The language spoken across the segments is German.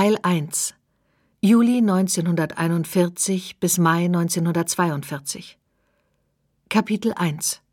Teil 1 Juli 1941 bis Mai 1942 Kapitel 1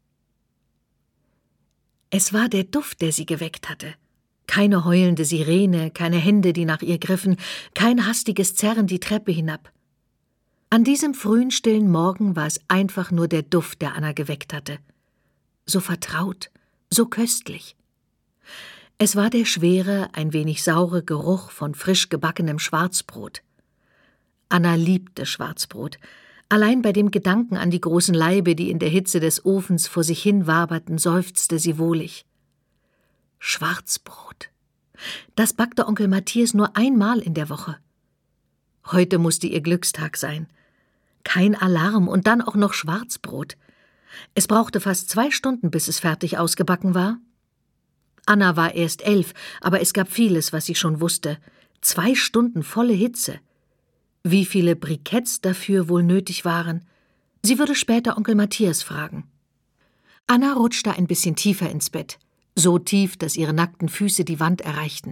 Es war der Duft, der sie geweckt hatte. Keine heulende Sirene, keine Hände, die nach ihr griffen, kein hastiges Zerren die Treppe hinab. An diesem frühen, stillen Morgen war es einfach nur der Duft, der Anna geweckt hatte. So vertraut, so köstlich. Es war der schwere, ein wenig saure Geruch von frisch gebackenem Schwarzbrot. Anna liebte Schwarzbrot. Allein bei dem Gedanken an die großen Laibe, die in der Hitze des Ofens vor sich hin waberten, seufzte sie wohlig. Schwarzbrot. Das backte Onkel Matthias nur einmal in der Woche. Heute musste ihr Glückstag sein. Kein Alarm und dann auch noch Schwarzbrot. Es brauchte fast 2 Stunden, bis es fertig ausgebacken war. Anna war erst 11, aber es gab vieles, was sie schon wusste. 2 Stunden volle Hitze. Wie viele Briketts dafür wohl nötig waren? Sie würde später Onkel Matthias fragen. Anna rutschte ein bisschen tiefer ins Bett. So tief, dass ihre nackten Füße die Wand erreichten.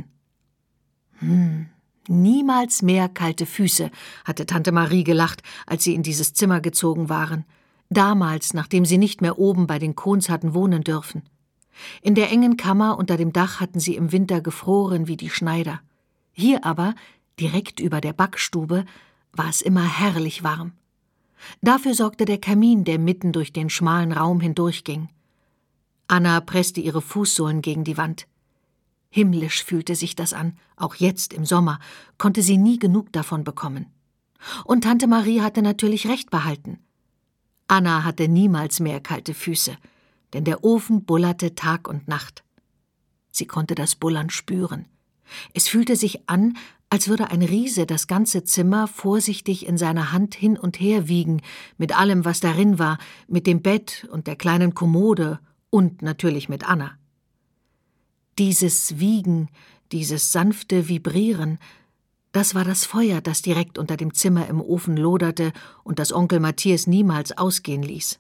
Niemals mehr kalte Füße, hatte Tante Marie gelacht, als sie in dieses Zimmer gezogen waren. Damals, nachdem sie nicht mehr oben bei den Kohns hatten wohnen dürfen. In der engen Kammer unter dem Dach hatten sie im Winter gefroren wie die Schneider. Hier aber, direkt über der Backstube, war es immer herrlich warm. Dafür sorgte der Kamin, der mitten durch den schmalen Raum hindurchging. Anna presste ihre Fußsohlen gegen die Wand. Himmlisch fühlte sich das an, auch jetzt im Sommer konnte sie nie genug davon bekommen. Und Tante Marie hatte natürlich recht behalten. Anna hatte niemals mehr kalte Füße, denn der Ofen bullerte Tag und Nacht. Sie konnte das Bullern spüren. Es fühlte sich an, als würde ein Riese das ganze Zimmer vorsichtig in seiner Hand hin und her wiegen, mit allem, was darin war, mit dem Bett und der kleinen Kommode und natürlich mit Anna. Dieses Wiegen, dieses sanfte Vibrieren, das war das Feuer, das direkt unter dem Zimmer im Ofen loderte und das Onkel Matthias niemals ausgehen ließ.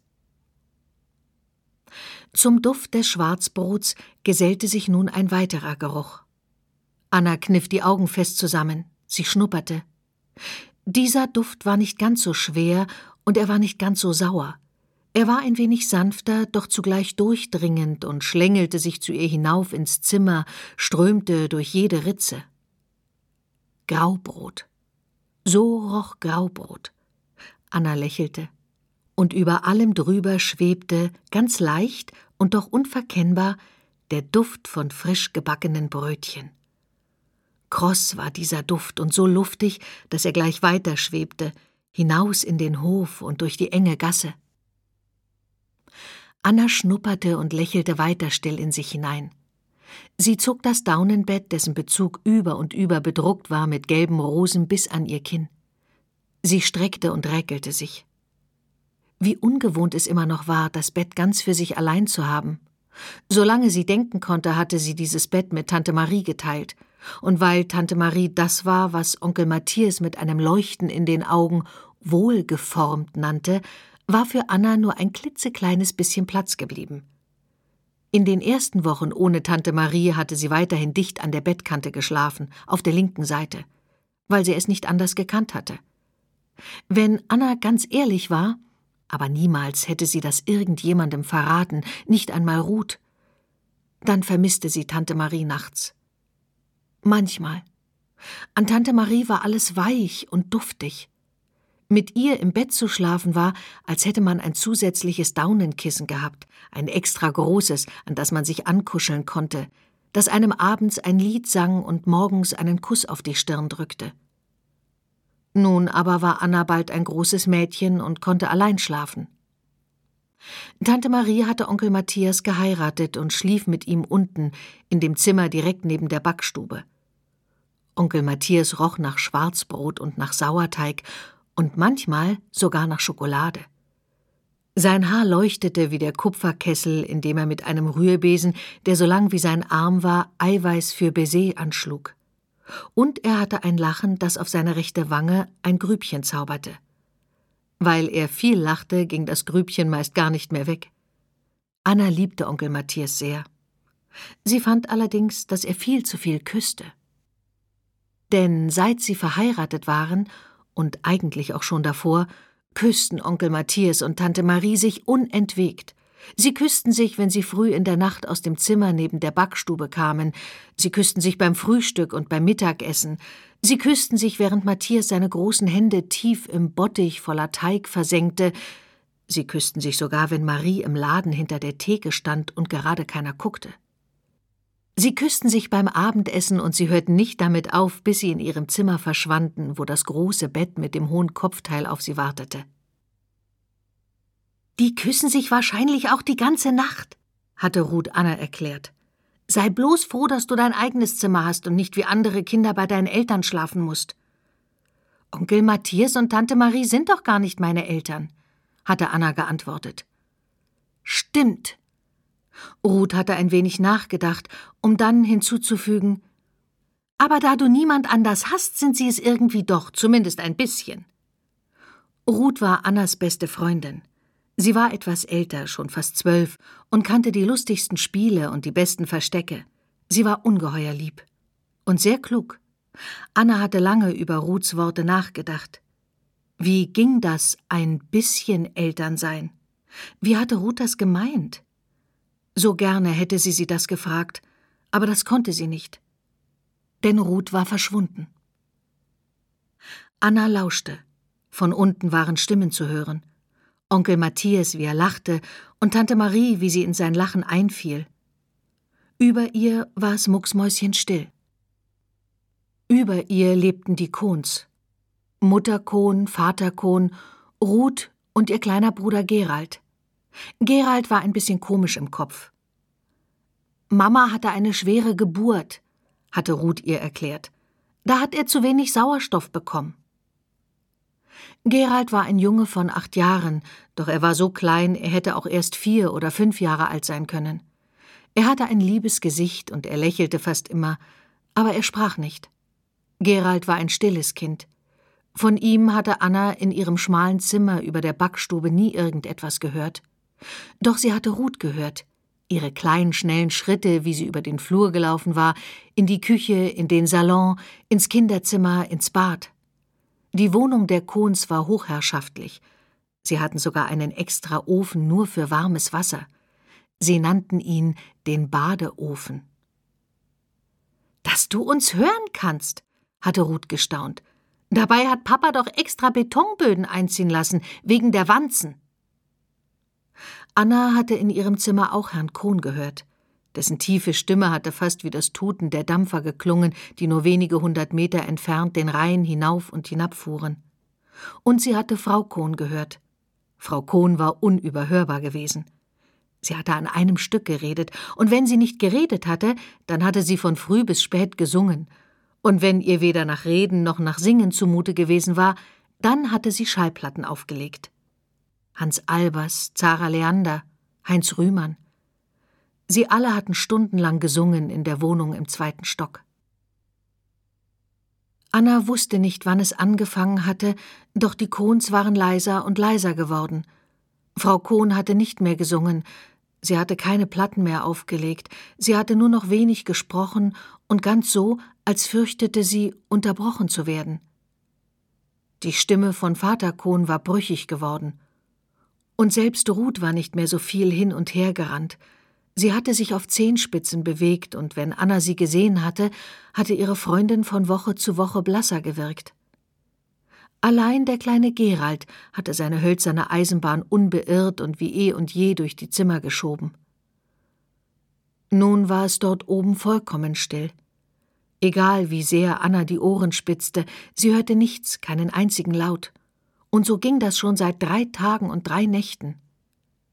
Zum Duft des Schwarzbrots gesellte sich nun ein weiterer Geruch. Anna kniff die Augen fest zusammen, sie schnupperte. Dieser Duft war nicht ganz so schwer und er war nicht ganz so sauer. Er war ein wenig sanfter, doch zugleich durchdringend und schlängelte sich zu ihr hinauf ins Zimmer, strömte durch jede Ritze. Graubrot. So roch Graubrot. Anna lächelte. Und über allem drüber schwebte, ganz leicht und doch unverkennbar, der Duft von frisch gebackenen Brötchen. Kross war dieser Duft und so luftig, dass er gleich weiter schwebte, hinaus in den Hof und durch die enge Gasse. Anna schnupperte und lächelte weiter still in sich hinein. Sie zog das Daunenbett, dessen Bezug über und über bedruckt war mit gelben Rosen, bis an ihr Kinn. Sie streckte und räkelte sich. Wie ungewohnt es immer noch war, das Bett ganz für sich allein zu haben. Solange sie denken konnte, hatte sie dieses Bett mit Tante Marie geteilt. Und weil Tante Marie das war, was Onkel Matthias mit einem Leuchten in den Augen wohlgeformt nannte, war für Anna nur ein klitzekleines bisschen Platz geblieben. In den ersten Wochen ohne Tante Marie hatte sie weiterhin dicht an der Bettkante geschlafen, auf der linken Seite, weil sie es nicht anders gekannt hatte. Wenn Anna ganz ehrlich war, aber niemals hätte sie das irgendjemandem verraten, nicht einmal Ruth, dann vermisste sie Tante Marie nachts. Manchmal. An Tante Marie war alles weich und duftig. Mit ihr im Bett zu schlafen war, als hätte man ein zusätzliches Daunenkissen gehabt, ein extra großes, an das man sich ankuscheln konnte, das einem abends ein Lied sang und morgens einen Kuss auf die Stirn drückte. Nun aber war Anna bald ein großes Mädchen und konnte allein schlafen. Tante Marie hatte Onkel Matthias geheiratet und schlief mit ihm unten, in dem Zimmer direkt neben der Backstube. Onkel Matthias roch nach Schwarzbrot und nach Sauerteig und manchmal sogar nach Schokolade. Sein Haar leuchtete wie der Kupferkessel, in dem er mit einem Rührbesen, der so lang wie sein Arm war, Eiweiß für Baiser anschlug. Und er hatte ein Lachen, das auf seine rechte Wange ein Grübchen zauberte. Weil er viel lachte, ging das Grübchen meist gar nicht mehr weg. Anna liebte Onkel Matthias sehr. Sie fand allerdings, dass er viel zu viel küsste. Denn seit sie verheiratet waren, und eigentlich auch schon davor, küssten Onkel Matthias und Tante Marie sich unentwegt. Sie küssten sich, wenn sie früh in der Nacht aus dem Zimmer neben der Backstube kamen. Sie küssten sich beim Frühstück und beim Mittagessen. Sie küssten sich, während Matthias seine großen Hände tief im Bottich voller Teig versenkte. Sie küssten sich sogar, wenn Marie im Laden hinter der Theke stand und gerade keiner guckte. Sie küssten sich beim Abendessen und sie hörten nicht damit auf, bis sie in ihrem Zimmer verschwanden, wo das große Bett mit dem hohen Kopfteil auf sie wartete. »Die küssen sich wahrscheinlich auch die ganze Nacht«, hatte Ruth Anna erklärt. »Sei bloß froh, dass du dein eigenes Zimmer hast und nicht wie andere Kinder bei deinen Eltern schlafen musst.« »Onkel Matthias und Tante Marie sind doch gar nicht meine Eltern«, hatte Anna geantwortet. »Stimmt.« Ruth hatte ein wenig nachgedacht, um dann hinzuzufügen, »aber da du niemand anders hast, sind sie es irgendwie doch, zumindest ein bisschen.« Ruth war Annas beste Freundin. Sie war etwas älter, schon fast 12, und kannte die lustigsten Spiele und die besten Verstecke. Sie war ungeheuer lieb. Und sehr klug. Anna hatte lange über Ruths Worte nachgedacht. Wie ging das, ein bisschen Eltern sein? Wie hatte Ruth das gemeint? So gerne hätte sie das gefragt, aber das konnte sie nicht. Denn Ruth war verschwunden. Anna lauschte. Von unten waren Stimmen zu hören. Onkel Matthias, wie er lachte, und Tante Marie, wie sie in sein Lachen einfiel. Über ihr war es mucksmäuschenstill. Über ihr lebten die Kohns. Mutter Kohn, Vater Kohn, Ruth und ihr kleiner Bruder Gerald. Gerald war ein bisschen komisch im Kopf. »Mama hatte eine schwere Geburt«, hatte Ruth ihr erklärt. »Da hat er zu wenig Sauerstoff bekommen.« Gerald war ein Junge von 8 Jahren, doch er war so klein, er hätte auch erst 4 oder 5 Jahre alt sein können. Er hatte ein liebes Gesicht und er lächelte fast immer, aber er sprach nicht. Gerald war ein stilles Kind. Von ihm hatte Anna in ihrem schmalen Zimmer über der Backstube nie irgendetwas gehört. Doch sie hatte Ruth gehört, ihre kleinen, schnellen Schritte, wie sie über den Flur gelaufen war, in die Küche, in den Salon, ins Kinderzimmer, ins Bad. Die Wohnung der Kohns war hochherrschaftlich. Sie hatten sogar einen extra Ofen nur für warmes Wasser. Sie nannten ihn den Badeofen. »Dass du uns hören kannst«, hatte Ruth gestaunt. »Dabei hat Papa doch extra Betonböden einziehen lassen, wegen der Wanzen.« Anna hatte in ihrem Zimmer auch Herrn Kohn gehört. Dessen tiefe Stimme hatte fast wie das Tuten der Dampfer geklungen, die nur wenige 100 Meter entfernt den Rhein hinauf und hinabfuhren. Und sie hatte Frau Kohn gehört. Frau Kohn war unüberhörbar gewesen. Sie hatte an einem Stück geredet, und wenn sie nicht geredet hatte, dann hatte sie von früh bis spät gesungen. Und wenn ihr weder nach Reden noch nach Singen zumute gewesen war, dann hatte sie Schallplatten aufgelegt. Hans Albers, Zara Leander, Heinz Rühmann. Sie alle hatten stundenlang gesungen in der Wohnung im 2. Stock. Anna wusste nicht, wann es angefangen hatte, doch die Kohns waren leiser und leiser geworden. Frau Kohn hatte nicht mehr gesungen, sie hatte keine Platten mehr aufgelegt, sie hatte nur noch wenig gesprochen und ganz so, als fürchtete sie, unterbrochen zu werden. Die Stimme von Vater Kohn war brüchig geworden. Und selbst Ruth war nicht mehr so viel hin und her gerannt. Sie hatte sich auf Zehenspitzen bewegt, und wenn Anna sie gesehen hatte, hatte ihre Freundin von Woche zu Woche blasser gewirkt. Allein der kleine Gerald hatte seine hölzerne Eisenbahn unbeirrt und wie eh und je durch die Zimmer geschoben. Nun war es dort oben vollkommen still. Egal wie sehr Anna die Ohren spitzte, sie hörte nichts, keinen einzigen Laut. Und so ging das schon seit 3 Tagen und 3 Nächten.